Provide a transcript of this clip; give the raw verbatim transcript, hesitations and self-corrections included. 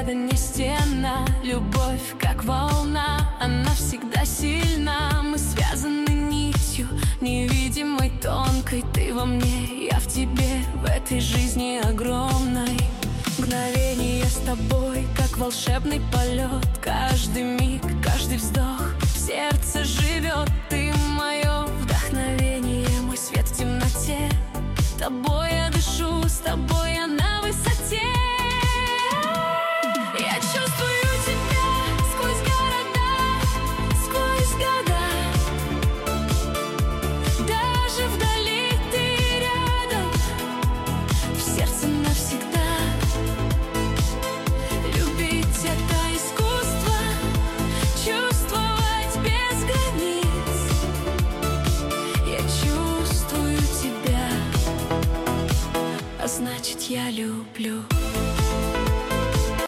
взгляда не стена. Любовь как волна, она всегда сильна. Мы связаны нитью невидимой, тонкой. Ты во мне, я в тебе, в этой жизни огромной. Мгновение с тобой, как волшебный полет. Каждый миг, каждый вздох в сердце живет. Ты мое вдохновение, мой свет в темноте. Тобой я дышу, с тобой я на высоте. Я чувствую тебя сквозь города, сквозь года. Даже вдали ты рядом, в сердце навсегда. Любить это искусство, чувствовать без границ. Я чувствую тебя, а значит, я люблю.